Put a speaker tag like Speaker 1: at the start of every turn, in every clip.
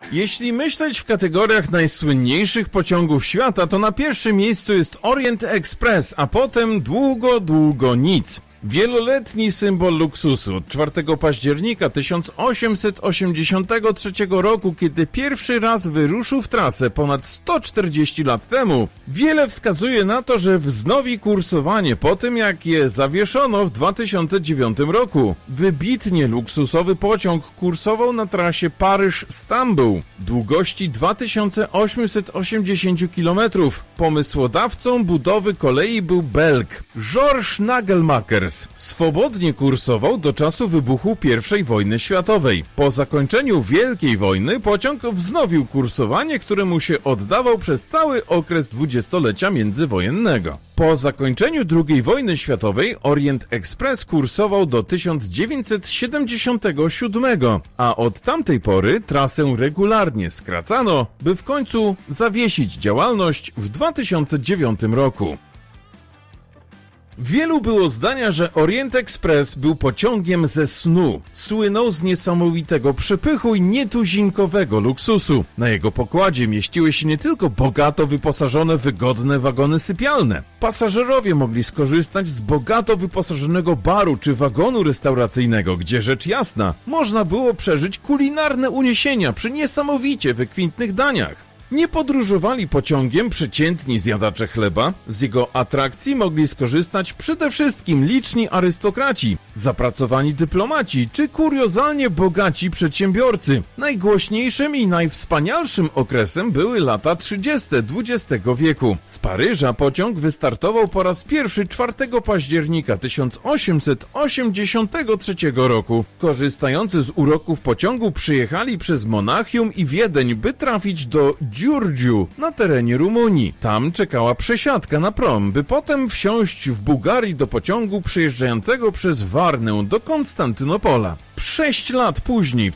Speaker 1: Jeśli myśleć w kategoriach najsłynniejszych pociągów świata, to na pierwszym miejscu jest Orient Express, a potem długo nic. Wieloletni symbol luksusu. Od 4 października 1883 roku, kiedy pierwszy raz wyruszył w trasę ponad 140 lat temu, wiele wskazuje na to, że wznowi kursowanie po tym, jak je zawieszono w 2009 roku. Wybitnie luksusowy pociąg kursował na trasie Paryż-Stambuł, długości 2880 km. Pomysłodawcą budowy kolei był Belg Georges Nagelmaker. Swobodnie kursował do czasu wybuchu I wojny światowej. Po zakończeniu Wielkiej Wojny pociąg wznowił kursowanie, któremu się oddawał przez cały okres dwudziestolecia międzywojennego. Po zakończeniu II wojny światowej Orient Express kursował do 1977, a od tamtej pory trasę regularnie skracano, by w końcu zawiesić działalność w 2009 roku. Wielu było zdania, że Orient Express był pociągiem ze snu. Słynął z niesamowitego przepychu i nietuzinkowego luksusu. Na jego pokładzie mieściły się nie tylko bogato wyposażone, wygodne wagony sypialne. Pasażerowie mogli skorzystać z bogato wyposażonego baru czy wagonu restauracyjnego, gdzie rzecz jasna, można było przeżyć kulinarne uniesienia przy niesamowicie wykwintnych daniach. Nie podróżowali pociągiem przeciętni zjadacze chleba, z jego atrakcji mogli skorzystać przede wszystkim liczni arystokraci, zapracowani dyplomaci czy kuriozalnie bogaci przedsiębiorcy. Najgłośniejszym i najwspanialszym okresem były lata 30. XX wieku. Z Paryża pociąg wystartował po raz pierwszy 4 października 1883 roku. Korzystający z uroków pociągu przyjechali przez Monachium i Wiedeń, by trafić do Giurgiu na terenie Rumunii. Tam czekała przesiadka na prom, by potem wsiąść w Bułgarii do pociągu przejeżdżającego przez Warnę do Konstantynopola. 6 lat później, w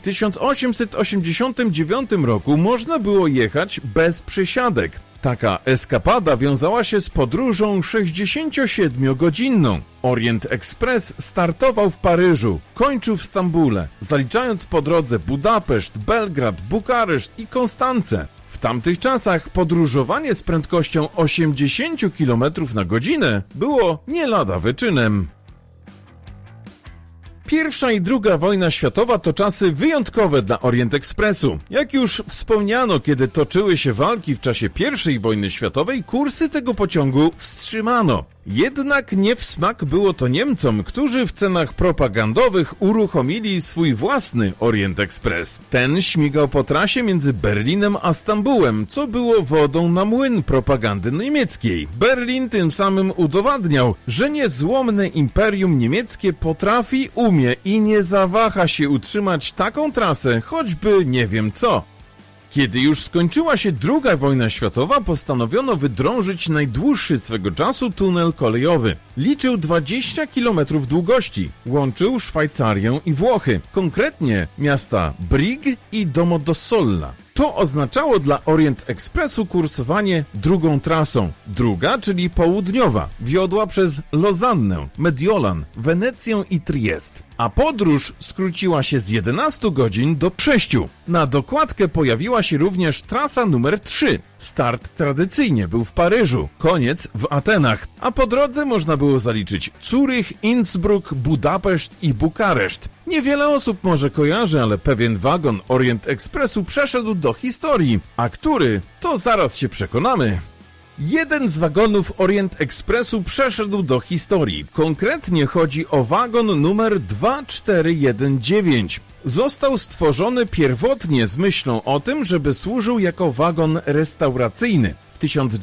Speaker 1: 1889 roku, można było jechać bez przesiadek. Taka eskapada wiązała się z podróżą 67-godzinną. Orient Express startował w Paryżu, kończył w Stambule, zaliczając po drodze Budapeszt, Belgrad, Bukareszt i Konstancę. W tamtych czasach podróżowanie z prędkością 80 km na godzinę było nie lada wyczynem. I II wojna światowa to czasy wyjątkowe dla Orient Expressu. Jak już wspomniano, kiedy toczyły się walki w czasie I wojny światowej, kursy tego pociągu wstrzymano. Jednak nie w smak było to Niemcom, którzy w cenach propagandowych uruchomili swój własny Orient Express. Ten śmigał po trasie między Berlinem a Stambułem, co było wodą na młyn propagandy niemieckiej. Berlin tym samym udowadniał, że niezłomne imperium niemieckie potrafi, umie i nie zawaha się utrzymać taką trasę, choćby nie wiem co. Kiedy już skończyła się II wojna światowa, postanowiono wydrążyć najdłuższy swego czasu tunel kolejowy. Liczył 20 km długości. Łączył Szwajcarię i Włochy, konkretnie miasta Brig i Domodossola. To oznaczało dla Orient Expressu kursowanie drugą trasą. Druga, czyli południowa, wiodła przez Lozannę, Mediolan, Wenecję i Triest. A podróż skróciła się z 11 godzin do 6. Na dokładkę pojawiła się również trasa numer 3. Start tradycyjnie był w Paryżu, koniec w Atenach, a po drodze można było zaliczyć Zurych, Innsbruck, Budapeszt i Bukareszt. Niewiele osób może kojarzy, ale pewien wagon Orient Expressu przeszedł do historii, a który, to zaraz się przekonamy. Jeden z wagonów Orient Expressu przeszedł do historii. Konkretnie chodzi o wagon numer 2419. Został stworzony pierwotnie z myślą o tym, żeby służył jako wagon restauracyjny. W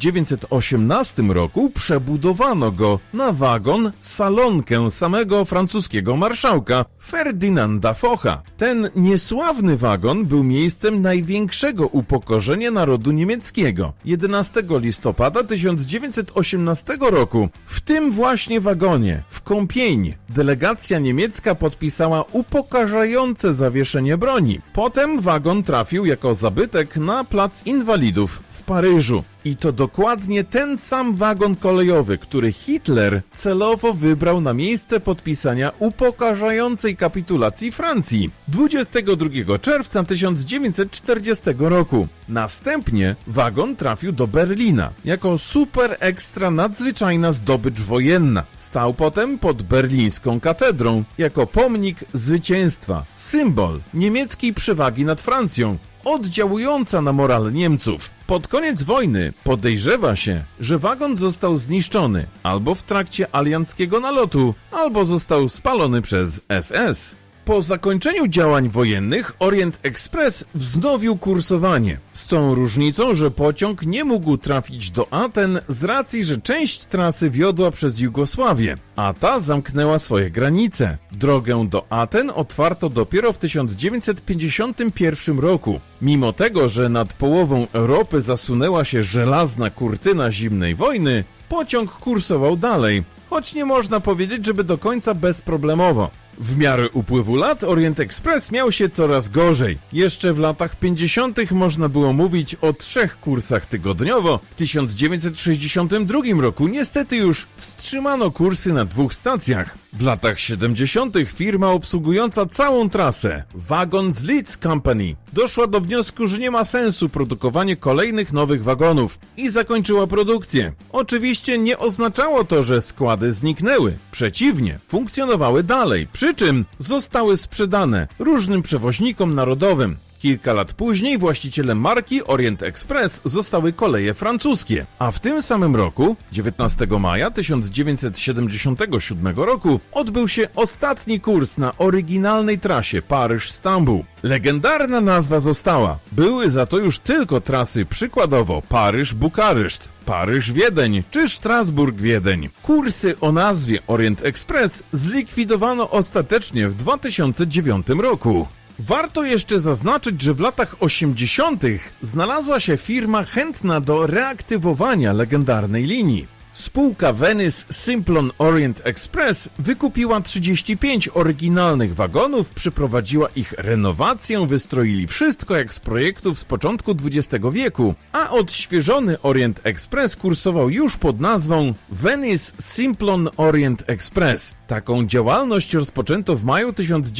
Speaker 1: 1918 roku przebudowano go na wagon salonkę samego francuskiego marszałka Ferdynanda Focha. Ten niesławny wagon był miejscem największego upokorzenia narodu niemieckiego. 11 listopada 1918 roku w tym właśnie wagonie w Compiègne delegacja niemiecka podpisała upokarzające zawieszenie broni. Potem wagon trafił jako zabytek na Plac Inwalidów w w Paryżu. I to dokładnie ten sam wagon kolejowy, który Hitler celowo wybrał na miejsce podpisania upokarzającej kapitulacji Francji 22 czerwca 1940 roku. Następnie wagon trafił do Berlina jako super ekstra nadzwyczajna zdobycz wojenna. Stał potem pod berlińską katedrą jako pomnik zwycięstwa, symbol niemieckiej przewagi nad Francją, oddziałująca na moral Niemców. Pod koniec wojny podejrzewa się, że wagon został zniszczony albo w trakcie alianckiego nalotu, albo został spalony przez SS. Po zakończeniu działań wojennych Orient Express wznowił kursowanie, z tą różnicą, że pociąg nie mógł trafić do Aten z racji, że część trasy wiodła przez Jugosławię, a ta zamknęła swoje granice. Drogę do Aten otwarto dopiero w 1951 roku. Mimo tego, że nad połową Europy zasunęła się żelazna kurtyna zimnej wojny, pociąg kursował dalej, choć nie można powiedzieć, żeby do końca bezproblemowo. W miarę upływu lat Orient Express miał się coraz gorzej. Jeszcze w latach 50. można było mówić o 3 kursach tygodniowo. W 1962 roku niestety już wstrzymano kursy na 2 stacjach. W latach 70. firma obsługująca całą trasę, Wagons Leeds Company, doszła do wniosku, że nie ma sensu produkowanie kolejnych nowych wagonów i zakończyła produkcję. Oczywiście nie oznaczało to, że składy zniknęły. Przeciwnie, funkcjonowały dalej, przy czym zostały sprzedane różnym przewoźnikom narodowym. Kilka lat później właścicielem marki Orient Express zostały koleje francuskie, a w tym samym roku, 19 maja 1977 roku, odbył się ostatni kurs na oryginalnej trasie Paryż-Stambuł. Legendarna nazwa została. Były za to już tylko trasy przykładowo Paryż-Bukareszt, Paryż-Wiedeń czy Strasburg-Wiedeń. Kursy o nazwie Orient Express zlikwidowano ostatecznie w 2009 roku. Warto jeszcze zaznaczyć, że w latach 80. znalazła się firma chętna do reaktywowania legendarnej linii. Spółka Venice Simplon Orient Express wykupiła 35 oryginalnych wagonów, przeprowadziła ich renowację, wystroili wszystko jak z projektów z początku XX wieku, a odświeżony Orient Express kursował już pod nazwą Venice Simplon Orient Express. Taką działalność rozpoczęto w maju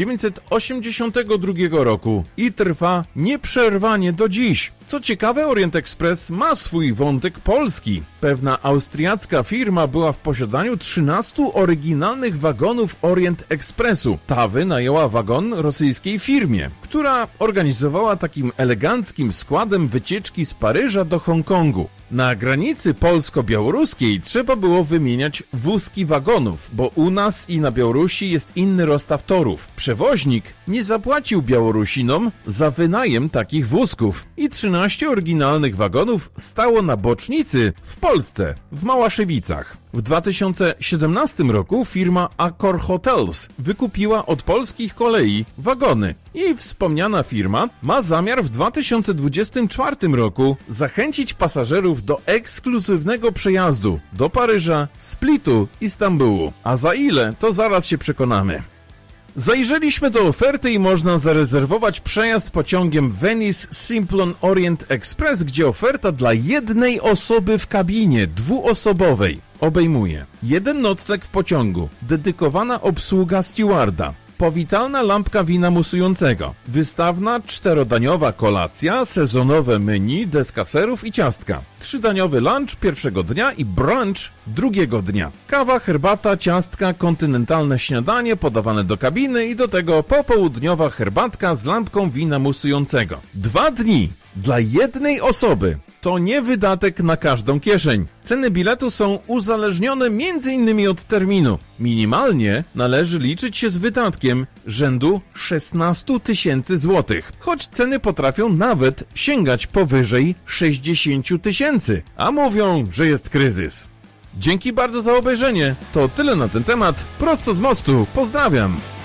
Speaker 1: 1982 roku i trwa nieprzerwanie do dziś. Co ciekawe, Orient Express ma swój wątek polski. Pewna austriacka firma była w posiadaniu 13 oryginalnych wagonów Orient Expressu. Ta wynajęła wagon rosyjskiej firmie, która organizowała takim eleganckim składem wycieczki z Paryża do Hongkongu. Na granicy polsko-białoruskiej trzeba było wymieniać wózki wagonów, bo u nas i na Białorusi jest inny rozstaw torów. Przewoźnik nie zapłacił Białorusinom za wynajem takich wózków i 13 oryginalnych wagonów stało na bocznicy w Polsce, w Małaszewicach. W 2017 roku firma Accor Hotels wykupiła od polskich kolei wagony i wspomniana firma ma zamiar w 2024 roku zachęcić pasażerów do ekskluzywnego przejazdu do Paryża, Splitu i Stambułu. A za ile, to zaraz się przekonamy. Zajrzeliśmy do oferty i można zarezerwować przejazd pociągiem Venice Simplon Orient Express, gdzie oferta dla jednej osoby w kabinie dwuosobowej obejmuje 1 nocleg w pociągu, dedykowana obsługa stewarda, powitalna lampka wina musującego, wystawna 4-daniowa kolacja, sezonowe menu, deskaserów i ciastka, 3-daniowy lunch pierwszego dnia i brunch drugiego dnia, kawa, herbata, ciastka, kontynentalne śniadanie podawane do kabiny i do tego popołudniowa herbatka z lampką wina musującego. 2 dni dla jednej osoby. To nie wydatek na każdą kieszeń. Ceny biletu są uzależnione m.in. od terminu. Minimalnie należy liczyć się z wydatkiem rzędu 16 000 złotych, choć ceny potrafią nawet sięgać powyżej 60 000, a mówią, że jest kryzys. Dzięki bardzo za obejrzenie. To tyle na ten temat. Prosto z mostu. Pozdrawiam.